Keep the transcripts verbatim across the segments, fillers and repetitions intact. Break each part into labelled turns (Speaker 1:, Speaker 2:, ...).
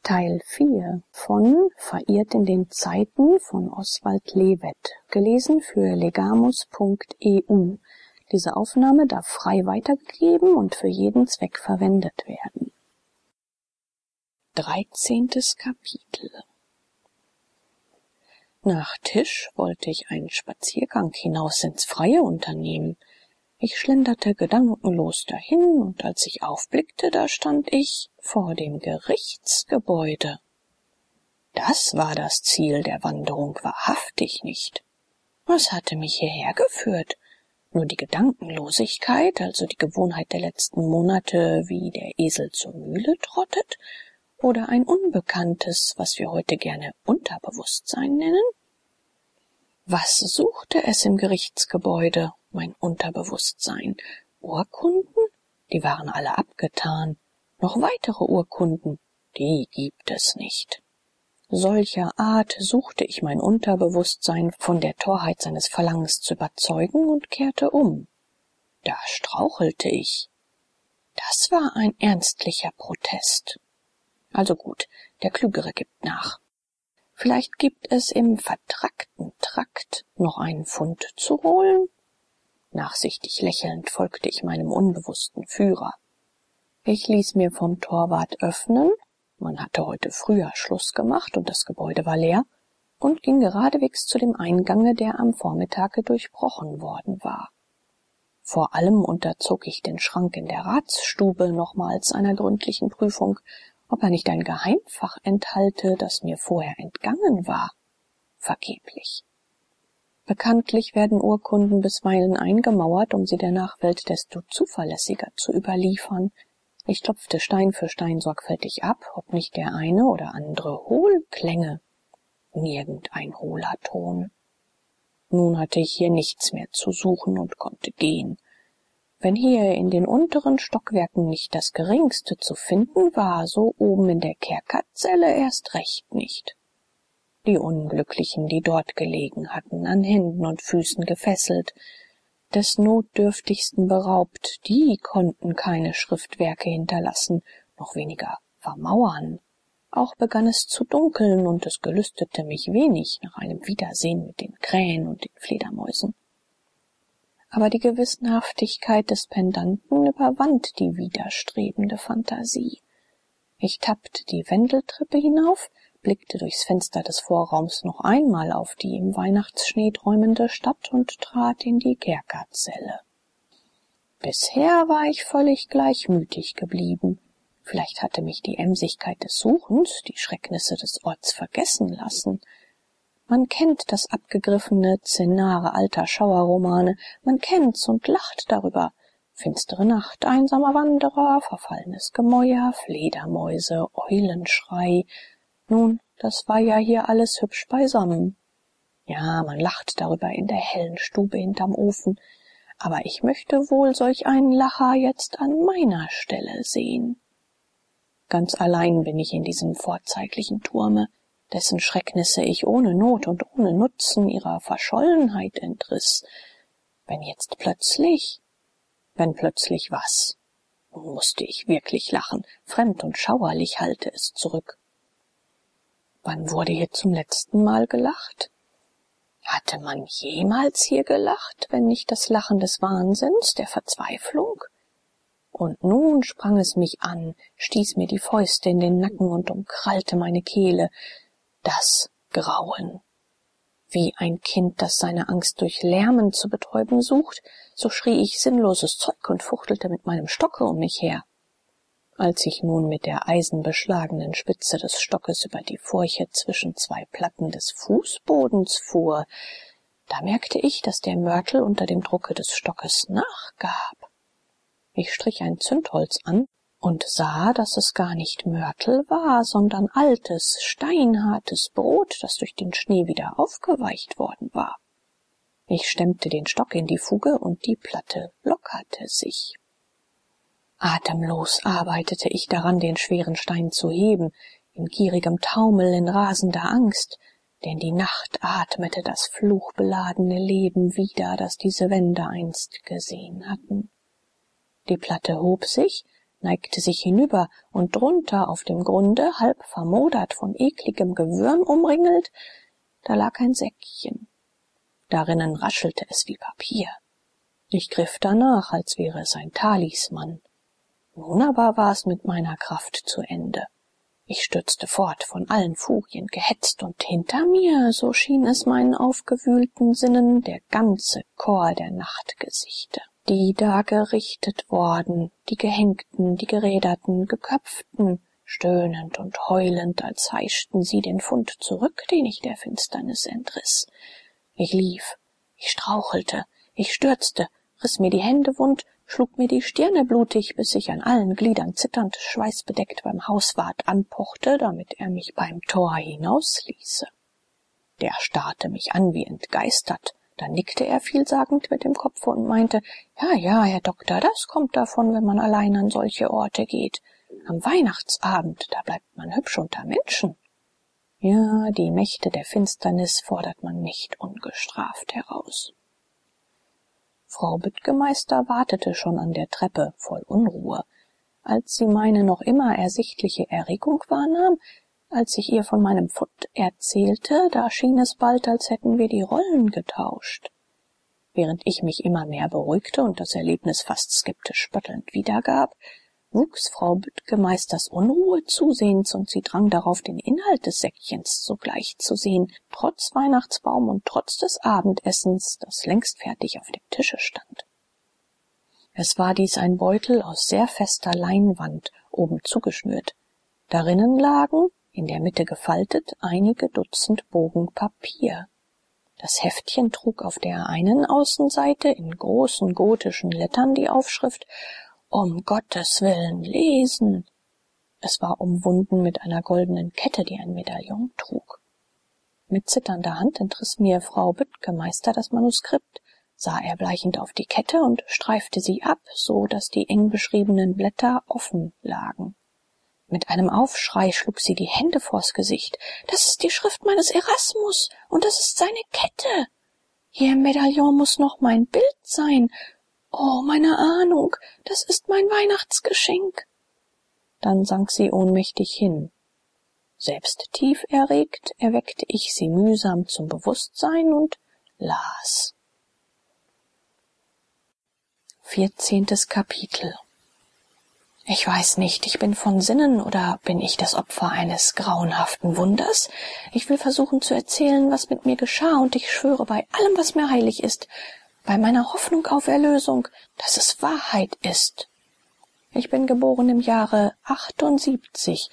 Speaker 1: Teil vier von Verirrt in den Zeiten von Oswald Lewet, gelesen für legamus punkt e u. Diese Aufnahme darf frei weitergegeben und für jeden Zweck verwendet werden. Dreizehntes Kapitel. Nach Tisch wollte ich einen Spaziergang hinaus ins Freie unternehmen. Ich schlenderte gedankenlos dahin, und als ich aufblickte, da stand ich vor dem Gerichtsgebäude. Das war das Ziel der Wanderung wahrhaftig nicht. Was hatte mich hierher geführt? Nur die Gedankenlosigkeit, also die Gewohnheit der letzten Monate, wie der Esel zur Mühle trottet, oder ein Unbekanntes, was wir heute gerne Unterbewusstsein nennen? Was suchte es im Gerichtsgebäude, mein Unterbewusstsein? Urkunden? Die waren alle abgetan. Noch weitere Urkunden? Die gibt es nicht. Solcher Art suchte ich mein Unterbewusstsein von der Torheit seines Verlangens zu überzeugen und kehrte um. Da strauchelte ich. Das war ein ernstlicher Protest. Also gut, der Klügere gibt nach. Vielleicht gibt es im vertrackten Trakt noch einen Fund zu holen? Nachsichtig lächelnd folgte ich meinem unbewussten Führer. Ich ließ mir vom Torwart öffnen, man hatte heute früher Schluss gemacht und das Gebäude war leer, und ging geradewegs zu dem Eingange, der am Vormittage durchbrochen worden war. Vor allem unterzog ich den Schrank in der Ratsstube nochmals einer gründlichen Prüfung, ob er nicht ein Geheimfach enthalte, das mir vorher entgangen war. Vergeblich. Bekanntlich werden Urkunden bisweilen eingemauert, um sie der Nachwelt desto zuverlässiger zu überliefern. Ich klopfte Stein für Stein sorgfältig ab, ob nicht der eine oder andere hohl klänge. Nirgendein hohler Ton. Nun hatte ich hier nichts mehr zu suchen und konnte gehen. Wenn hier in den unteren Stockwerken nicht das Geringste zu finden war, so oben in der Kerkerzelle erst recht nicht. Die Unglücklichen, die dort gelegen hatten, an Händen und Füßen gefesselt, des Notdürftigsten beraubt, die konnten keine Schriftwerke hinterlassen, noch weniger vermauern. Auch begann es zu dunkeln, und es gelüstete mich wenig nach einem Wiedersehen mit den Krähen und den Fledermäusen. Aber die Gewissenhaftigkeit des Pendanten überwand die widerstrebende Fantasie. Ich tappte die Wendeltreppe hinauf, blickte durchs Fenster des Vorraums noch einmal auf die im Weihnachtsschnee träumende Stadt und trat in die Kerkerzelle. Bisher war ich völlig gleichmütig geblieben. Vielleicht hatte mich die Emsigkeit des Suchens, die Schrecknisse des Orts vergessen lassen. Man kennt das abgegriffene Szenare alter Schauerromane, man kennt's und lacht darüber. Finstere Nacht, einsamer Wanderer, verfallenes Gemäuer, Fledermäuse, Eulenschrei. Nun, das war ja hier alles hübsch beisammen. Ja, man lacht darüber in der hellen Stube hinterm Ofen, aber ich möchte wohl solch einen Lacher jetzt an meiner Stelle sehen. Ganz allein bin ich in diesem vorzeiglichen Turme, dessen Schrecknisse ich ohne Not und ohne Nutzen ihrer Verschollenheit entriss. Wenn jetzt plötzlich... Wenn plötzlich was? Nun musste ich wirklich lachen, fremd und schauerlich hallte es zurück. Wann wurde hier zum letzten Mal gelacht? Hatte man jemals hier gelacht, wenn nicht das Lachen des Wahnsinns, der Verzweiflung? Und nun sprang es mich an, stieß mir die Fäuste in den Nacken und umkrallte meine Kehle. Das Grauen. Wie ein Kind, das seine Angst durch Lärmen zu betäuben sucht, so schrie ich sinnloses Zeug und fuchtelte mit meinem Stocke um mich her. Als ich nun mit der eisenbeschlagenen Spitze des Stockes über die Furche zwischen zwei Platten des Fußbodens fuhr, da merkte ich, dass der Mörtel unter dem Drucke des Stockes nachgab. Ich strich ein Zündholz an und sah, dass es gar nicht Mörtel war, sondern altes, steinhartes Brot, das durch den Schnee wieder aufgeweicht worden war. Ich stemmte den Stock in die Fuge, und die Platte lockerte sich. Atemlos arbeitete ich daran, den schweren Stein zu heben, in gierigem Taumel, in rasender Angst, denn die Nacht atmete das fluchbeladene Leben wieder, das diese Wände einst gesehen hatten. Die Platte hob sich, neigte sich hinüber, und drunter auf dem Grunde, halb vermodert, von ekligem Gewürm umringelt, da lag ein Säckchen. Darinnen raschelte es wie Papier. Ich griff danach, als wäre es ein Talisman. Nun aber war es mit meiner Kraft zu Ende. Ich stürzte fort, von allen Furien gehetzt, und hinter mir, so schien es meinen aufgewühlten Sinnen, der ganze Chor der Nachtgesichte, die da gerichtet worden, die Gehängten, die Geräderten, Geköpften, stöhnend und heulend, als heischten sie den Fund zurück, den ich der Finsternis entriss. Ich lief, ich strauchelte, ich stürzte, riss mir die Hände wund, schlug mir die Stirne blutig, bis ich an allen Gliedern zitternd, schweißbedeckt beim Hauswart anpochte, damit er mich beim Tor hinausließe. Der starrte mich an wie entgeistert, dann nickte er vielsagend mit dem Kopfe und meinte, ja, ja, Herr Doktor, das kommt davon, wenn man allein an solche Orte geht. Am Weihnachtsabend, da bleibt man hübsch unter Menschen. Ja, die Mächte der Finsternis fordert man nicht ungestraft heraus. Frau Büttgemeister wartete schon an der Treppe, voll Unruhe. Als sie meine noch immer ersichtliche Erregung wahrnahm, als ich ihr von meinem Fund erzählte, da schien es bald, als hätten wir die Rollen getauscht. Während ich mich immer mehr beruhigte und das Erlebnis fast skeptisch spöttelnd wiedergab, wuchs Frau Büttgemeisters Unruhe zusehends, und sie drang darauf, den Inhalt des Säckchens sogleich zu sehen, trotz Weihnachtsbaum und trotz des Abendessens, das längst fertig auf dem Tische stand. Es war dies ein Beutel aus sehr fester Leinwand, oben zugeschnürt. Darinnen lagen, in der Mitte gefaltet, einige Dutzend Bogen Papier. Das Heftchen trug auf der einen Außenseite in großen gotischen Lettern die Aufschrift »Um Gottes Willen lesen«. Es war umwunden mit einer goldenen Kette, die ein Medaillon trug. Mit zitternder Hand entriss mir Frau Büttgemeister das Manuskript, sah erbleichend auf die Kette und streifte sie ab, so dass die eng beschriebenen Blätter offen lagen. Mit einem Aufschrei schlug sie die Hände vors Gesicht. »Das ist die Schrift meines Erasmus, und das ist seine Kette. Hier im Medaillon muss noch mein Bild sein. Oh, meine Ahnung, das ist mein Weihnachtsgeschenk.« Dann sank sie ohnmächtig hin. Selbst tief erregt erweckte ich sie mühsam zum Bewusstsein und las. Vierzehntes Kapitel. Ich weiß nicht, ich bin von Sinnen oder bin ich das Opfer eines grauenhaften Wunders? Ich will versuchen zu erzählen, was mit mir geschah, und ich schwöre bei allem, was mir heilig ist, bei meiner Hoffnung auf Erlösung, dass es Wahrheit ist. Ich bin geboren im Jahre achtundsiebzig,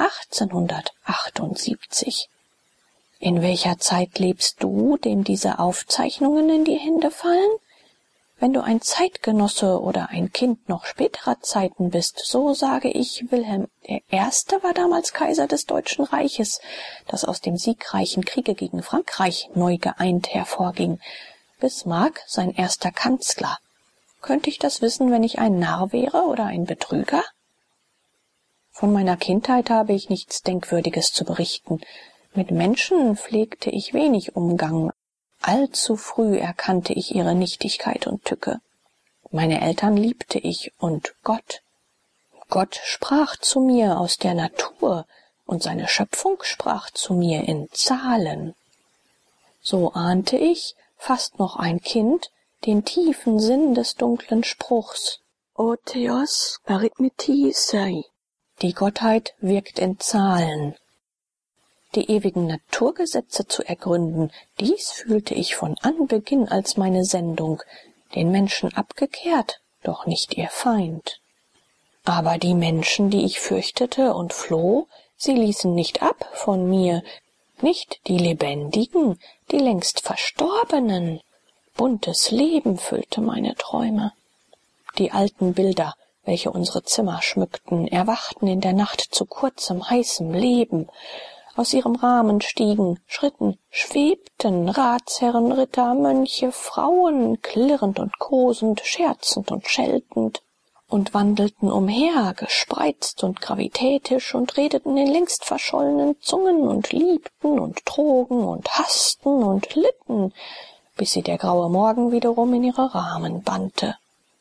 Speaker 1: achtzehnhundertachtundsiebzig. In welcher Zeit lebst du, dem diese Aufzeichnungen in die Hände fallen? Wenn du ein Zeitgenosse oder ein Kind noch späterer Zeiten bist, so sage ich, Wilhelm der Erste war damals Kaiser des Deutschen Reiches, das aus dem siegreichen Kriege gegen Frankreich neu geeint hervorging. Bismarck sein erster Kanzler. Könnte ich das wissen, wenn ich ein Narr wäre oder ein Betrüger? Von meiner Kindheit habe ich nichts Denkwürdiges zu berichten. Mit Menschen pflegte ich wenig Umgang. Allzu früh erkannte ich ihre Nichtigkeit und Tücke. Meine Eltern liebte ich und Gott. Gott sprach zu mir aus der Natur, und seine Schöpfung sprach zu mir in Zahlen. So ahnte ich, fast noch ein Kind, den tiefen Sinn des dunklen Spruchs O Theos arithmetisei. Die Gottheit wirkt in Zahlen. Die ewigen Naturgesetze zu ergründen, dies fühlte ich von Anbeginn als meine Sendung, den Menschen abgekehrt, doch nicht ihr Feind. Aber die Menschen, die ich fürchtete und floh, sie ließen nicht ab von mir, nicht die Lebendigen, die längst Verstorbenen. Buntes Leben füllte meine Träume. Die alten Bilder, welche unsere Zimmer schmückten, erwachten in der Nacht zu kurzem, heißem Leben. Aus ihrem Rahmen stiegen, schritten, schwebten Ratsherren, Ritter, Mönche, Frauen, klirrend und kosend, scherzend und scheltend, und wandelten umher, gespreizt und gravitätisch, und redeten in längst verschollenen Zungen und liebten und trogen und hassten und litten, bis sie der graue Morgen wiederum in ihre Rahmen bannte.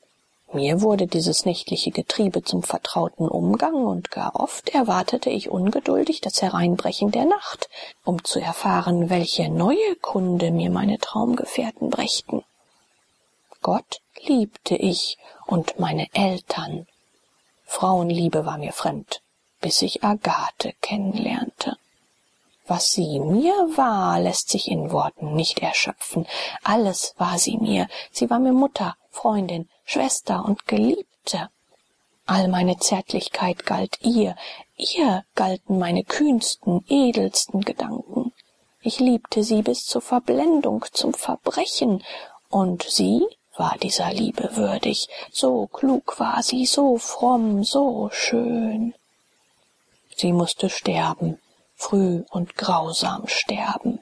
Speaker 1: Mir wurde dieses nächtliche Getriebe zum vertrauten Umgang, und gar oft erwartete ich ungeduldig das Hereinbrechen der Nacht, um zu erfahren, welche neue Kunde mir meine Traumgefährten brächten. Gott liebte ich und meine Eltern. Frauenliebe war mir fremd, bis ich Agathe kennenlernte. Was sie mir war, lässt sich in Worten nicht erschöpfen. Alles war sie mir. Sie war mir Mutter, Freundin, Schwester und Geliebte. All meine Zärtlichkeit galt ihr. Ihr galten meine kühnsten, edelsten Gedanken. Ich liebte sie bis zur Verblendung, zum Verbrechen. Und sie war dieser Liebe würdig. So klug war sie, so fromm, so schön. Sie musste sterben. Früh und grausam sterben.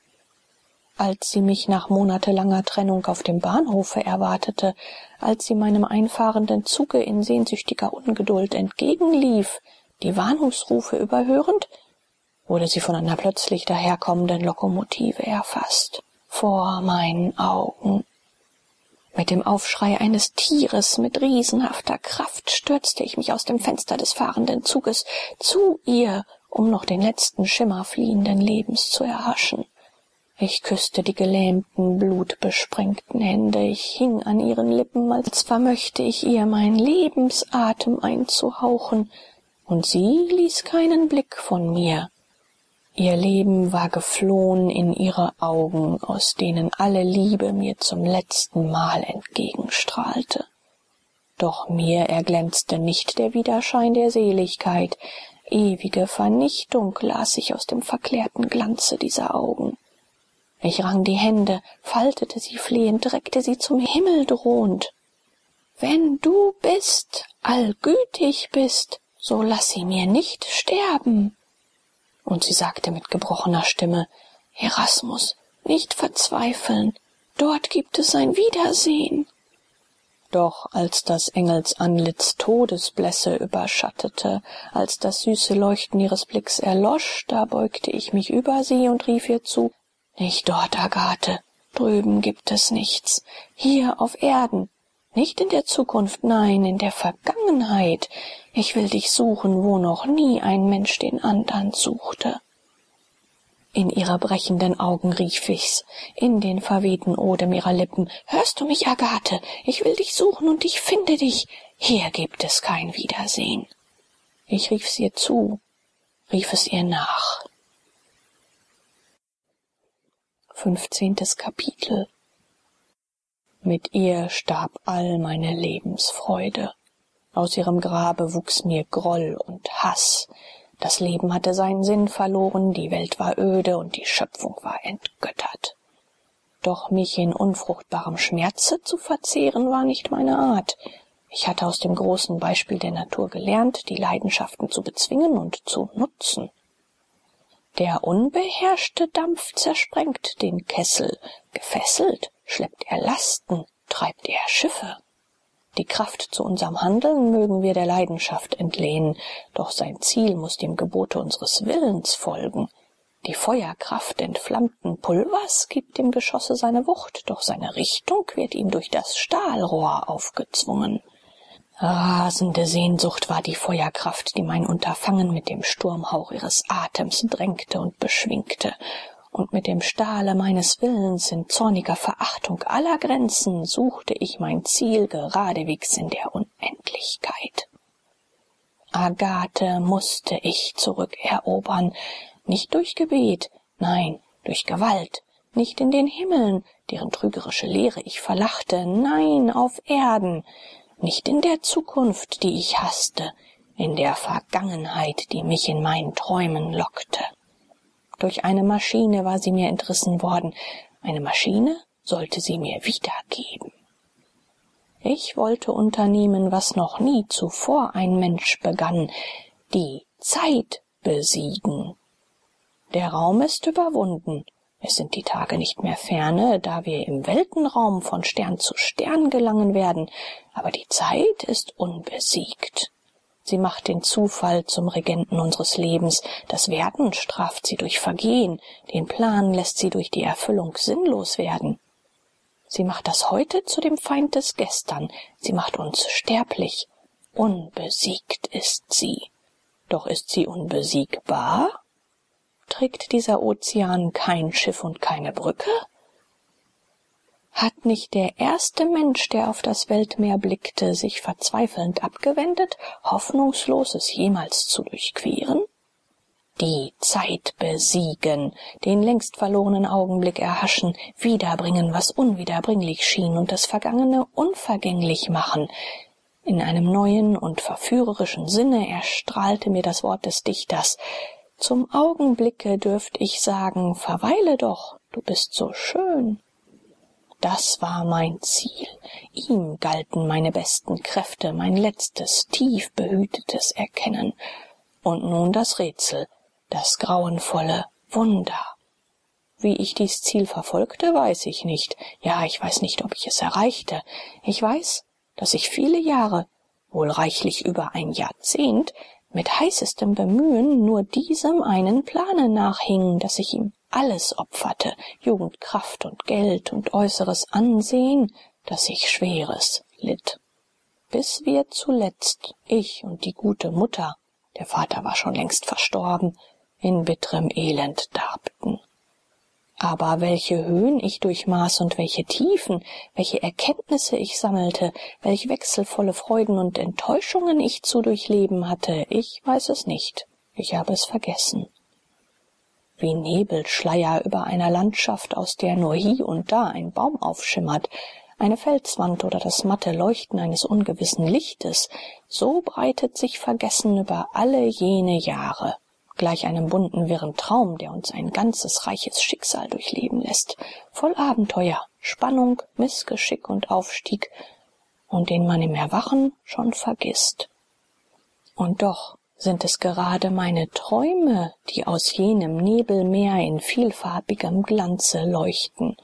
Speaker 1: Als sie mich nach monatelanger Trennung auf dem Bahnhofe erwartete, als sie meinem einfahrenden Zuge in sehnsüchtiger Ungeduld entgegenlief, die Warnungsrufe überhörend, wurde sie von einer plötzlich daherkommenden Lokomotive erfasst, vor meinen Augen. Mit dem Aufschrei eines Tieres mit riesenhafter Kraft stürzte ich mich aus dem Fenster des fahrenden Zuges zu ihr, um noch den letzten Schimmer fliehenden Lebens zu erhaschen. Ich küsste die gelähmten, blutbesprengten Hände, ich hing an ihren Lippen, als vermöchte ich ihr meinen Lebensatem einzuhauchen, und sie ließ keinen Blick von mir. Ihr Leben war geflohen in ihre Augen, aus denen alle Liebe mir zum letzten Mal entgegenstrahlte. Doch mir erglänzte nicht der Widerschein der Seligkeit. Ewige Vernichtung las ich aus dem verklärten Glanze dieser Augen. Ich rang die Hände, faltete sie flehend, reckte sie zum Himmel drohend. »Wenn du bist, allgütig bist, so lass sie mir nicht sterben.« Und sie sagte mit gebrochener Stimme, »Erasmus, nicht verzweifeln, dort gibt es ein Wiedersehen.« Doch als das Engelsantlitz Todesblässe überschattete, als das süße Leuchten ihres Blicks erlosch, da beugte ich mich über sie und rief ihr zu, »Nicht dort, Agathe, drüben gibt es nichts, hier auf Erden, nicht in der Zukunft, nein, in der Vergangenheit. Ich will dich suchen, wo noch nie ein Mensch den andern suchte.« In ihre brechenden Augen rief ich's, in den verwehten Odem ihrer Lippen, »Hörst du mich, Agathe? Ich will dich suchen und ich finde dich. Hier gibt es kein Wiedersehen.« Ich rief's ihr zu, rief es ihr nach. Fünfzehntes Kapitel. Mit ihr starb all meine Lebensfreude. Aus ihrem Grabe wuchs mir Groll und Hass. Das Leben hatte seinen Sinn verloren, die Welt war öde und die Schöpfung war entgöttert. Doch mich in unfruchtbarem Schmerze zu verzehren, war nicht meine Art. Ich hatte aus dem großen Beispiel der Natur gelernt, die Leidenschaften zu bezwingen und zu nutzen. Der unbeherrschte Dampf zersprengt den Kessel, gefesselt schleppt er Lasten, treibt er Schiffe. Die Kraft zu unserem Handeln mögen wir der Leidenschaft entlehnen, doch sein Ziel muss dem Gebote unseres Willens folgen. Die Feuerkraft entflammten Pulvers gibt dem Geschosse seine Wucht, doch seine Richtung wird ihm durch das Stahlrohr aufgezwungen. Rasende Sehnsucht war die Feuerkraft, die mein Unterfangen mit dem Sturmhauch ihres Atems drängte und beschwingte, und mit dem Stahle meines Willens in zorniger Verachtung aller Grenzen suchte ich mein Ziel geradewegs in der Unendlichkeit. Agathe musste ich zurückerobern, nicht durch Gebet, nein, durch Gewalt, nicht in den Himmeln, deren trügerische Lehre ich verlachte, nein, auf Erden, nicht in der Zukunft, die ich hasste, in der Vergangenheit, die mich in meinen Träumen lockte. Durch eine Maschine war sie mir entrissen worden, eine Maschine sollte sie mir wiedergeben. Ich wollte unternehmen, was noch nie zuvor ein Mensch begann, die Zeit besiegen. Der Raum ist überwunden. Es sind die Tage nicht mehr ferne, da wir im Weltenraum von Stern zu Stern gelangen werden, aber die Zeit ist unbesiegt. Sie macht den Zufall zum Regenten unseres Lebens, das Werden straft sie durch Vergehen, den Plan lässt sie durch die Erfüllung sinnlos werden. Sie macht das Heute zu dem Feind des Gestern. Sie macht uns sterblich. Unbesiegt ist sie. Doch ist sie unbesiegbar? Trägt dieser Ozean kein Schiff und keine Brücke? Hat nicht der erste Mensch, der auf das Weltmeer blickte, sich verzweifelnd abgewendet, hoffnungslos es jemals zu durchqueren? Die Zeit besiegen, den längst verlorenen Augenblick erhaschen, wiederbringen, was unwiederbringlich schien, und das Vergangene unvergänglich machen. In einem neuen und verführerischen Sinne erstrahlte mir das Wort des Dichters. Zum Augenblicke dürft ich sagen, verweile doch, du bist so schön. Das war mein Ziel. Ihm galten meine besten Kräfte, mein letztes, tief behütetes Erkennen. Und nun das Rätsel, das grauenvolle Wunder. Wie ich dies Ziel verfolgte, weiß ich nicht. Ja, ich weiß nicht, ob ich es erreichte. Ich weiß, dass ich viele Jahre, wohl reichlich über ein Jahrzehnt, mit heißestem Bemühen nur diesem einen Plane nachhing, dass ich ihm alles opferte, Jugend, Kraft und Geld und äußeres Ansehen, dass ich Schweres litt. Bis wir zuletzt, ich und die gute Mutter, der Vater war schon längst verstorben, in bitterem Elend darbten. Aber welche Höhen ich durchmaß und welche Tiefen, welche Erkenntnisse ich sammelte, welch wechselvolle Freuden und Enttäuschungen ich zu durchleben hatte, ich weiß es nicht. Ich habe es vergessen. Wie Nebelschleier über einer Landschaft, aus der nur hie und da ein Baum aufschimmert, eine Felswand oder das matte Leuchten eines ungewissen Lichtes, so breitet sich Vergessen über alle jene Jahre, gleich einem bunten, wirren Traum, der uns ein ganzes, reiches Schicksal durchleben lässt, voll Abenteuer, Spannung, Missgeschick und Aufstieg, und den man im Erwachen schon vergisst. Und doch sind es gerade meine Träume, die aus jenem Nebelmeer in vielfarbigem Glanze leuchten.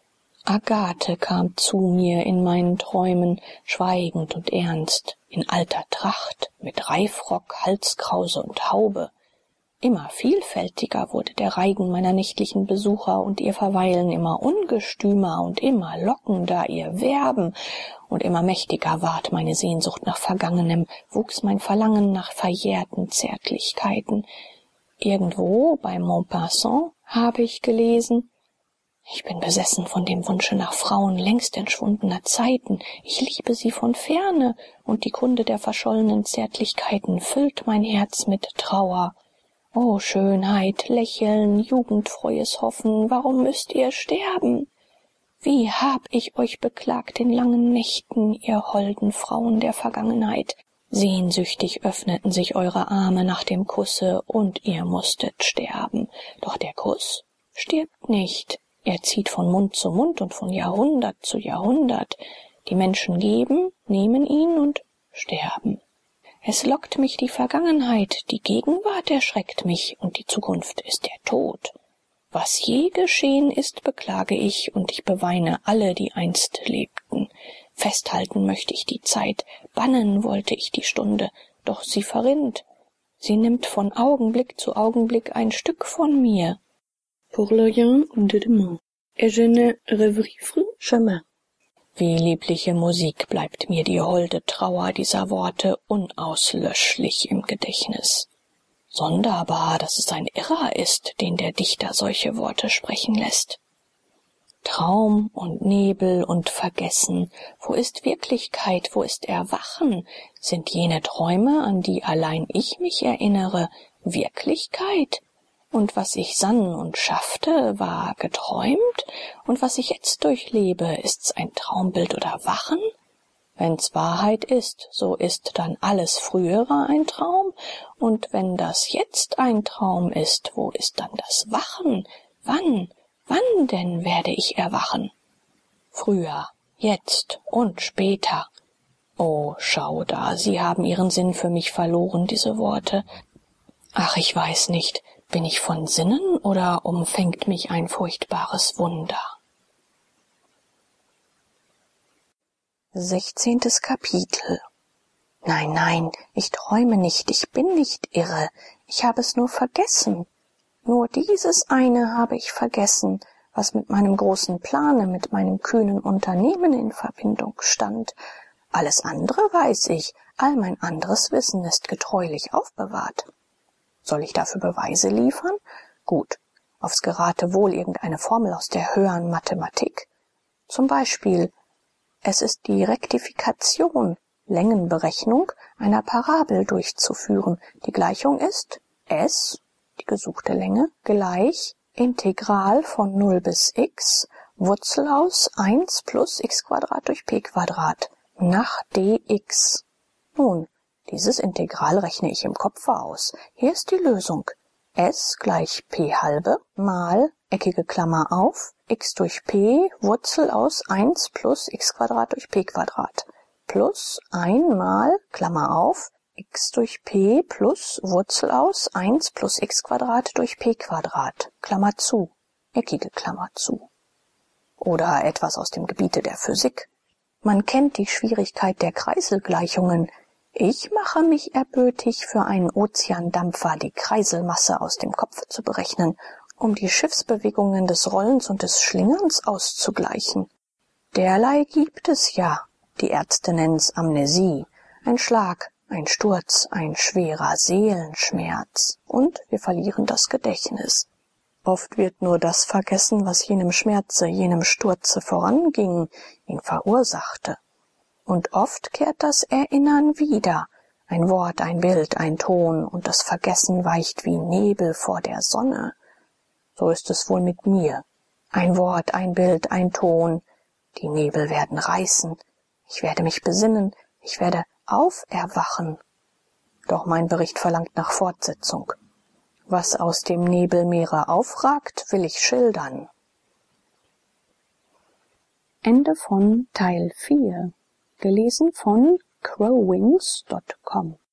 Speaker 1: Agathe kam zu mir in meinen Träumen, schweigend und ernst, in alter Tracht, mit Reifrock, Halskrause und Haube. Immer vielfältiger wurde der Reigen meiner nächtlichen Besucher und ihr Verweilen immer ungestümer und immer lockender ihr Werben, und immer mächtiger ward meine Sehnsucht nach Vergangenem, wuchs mein Verlangen nach verjährten Zärtlichkeiten. Irgendwo bei Maupassant habe ich gelesen: Ich bin besessen von dem Wunsche nach Frauen längst entschwundener Zeiten. Ich liebe sie von ferne, und die Kunde der verschollenen Zärtlichkeiten füllt mein Herz mit Trauer. O Schönheit, Lächeln, jugendfreues Hoffen, warum müsst ihr sterben? Wie hab ich euch beklagt in langen Nächten, ihr holden Frauen der Vergangenheit? Sehnsüchtig öffneten sich eure Arme nach dem Kusse, und ihr musstet sterben. Doch der Kuss stirbt nicht. Er zieht von Mund zu Mund und von Jahrhundert zu Jahrhundert. Die Menschen geben, nehmen ihn und sterben. Es lockt mich die Vergangenheit, die Gegenwart erschreckt mich, und die Zukunft ist der Tod. Was je geschehen ist, beklage ich, und ich beweine alle, die einst lebten. Festhalten möchte ich die Zeit, bannen wollte ich die Stunde, doch sie verrinnt. Sie nimmt von Augenblick zu Augenblick ein Stück von mir. Pour le rien de demain, et je ne revivre jamais. Wie liebliche Musik bleibt mir die holde Trauer dieser Worte unauslöschlich im Gedächtnis. Sonderbar, dass es ein Irrer ist, den der Dichter solche Worte sprechen lässt. Traum und Nebel und Vergessen, wo ist Wirklichkeit, wo ist Erwachen? Sind jene Träume, an die allein ich mich erinnere, Wirklichkeit? Und was ich sann und schaffte, war geträumt? Und was ich jetzt durchlebe, ist's ein Traumbild oder Wachen? Wenn's Wahrheit ist, so ist dann alles Frühere ein Traum, und wenn das Jetzt ein Traum ist, wo ist dann das Wachen? Wann, wann denn werde ich erwachen? Früher, jetzt und später. Oh, schau da, sie haben ihren Sinn für mich verloren, diese Worte. Ach, ich weiß nicht, bin ich von Sinnen oder umfängt mich ein furchtbares Wunder? Sechzehntes Kapitel. Nein, nein, ich träume nicht, ich bin nicht irre, ich habe es nur vergessen. Nur dieses eine habe ich vergessen, was mit meinem großen Plane, mit meinem kühnen Unternehmen in Verbindung stand. Alles andere weiß ich, all mein anderes Wissen ist getreulich aufbewahrt. Soll ich dafür Beweise liefern? Gut, aufs Geratewohl irgendeine Formel aus der höheren Mathematik. Zum Beispiel, es ist die Rektifikation, Längenberechnung einer Parabel durchzuführen. Die Gleichung ist s, die gesuchte Länge, gleich Integral von null bis x, Wurzel aus eins plus x Quadrat durch p Quadrat nach dx. Nun, dieses Integral rechne ich im Kopfe aus. Hier ist die Lösung. S gleich p halbe mal, eckige Klammer auf, x durch p, Wurzel aus eins plus x Quadrat durch p Quadrat, plus ein mal, Klammer auf, x durch p plus Wurzel aus eins plus x Quadrat durch p Quadrat, Klammer zu, eckige Klammer zu. Oder etwas aus dem Gebiete der Physik. Man kennt die Schwierigkeit der Kreiselgleichungen. Ich mache mich erbötig, für einen Ozeandampfer die Kreiselmasse aus dem Kopf zu berechnen, um die Schiffsbewegungen des Rollens und des Schlingerns auszugleichen. Derlei gibt es ja. Die Ärzte nennen's Amnesie. Ein Schlag, ein Sturz, ein schwerer Seelenschmerz. Und wir verlieren das Gedächtnis. Oft wird nur das vergessen, was jenem Schmerze, jenem Sturze voranging, ihn verursachte. Und oft kehrt das Erinnern wieder. Ein Wort, ein Bild, ein Ton, und das Vergessen weicht wie Nebel vor der Sonne. So ist es wohl mit mir. Ein Wort, ein Bild, ein Ton. Die Nebel werden reißen. Ich werde mich besinnen. Ich werde auferwachen. Doch mein Bericht verlangt nach Fortsetzung. Was aus dem Nebelmeere aufragt, will ich schildern. Ende von Teil vier. Gelesen von crowwings Punkt com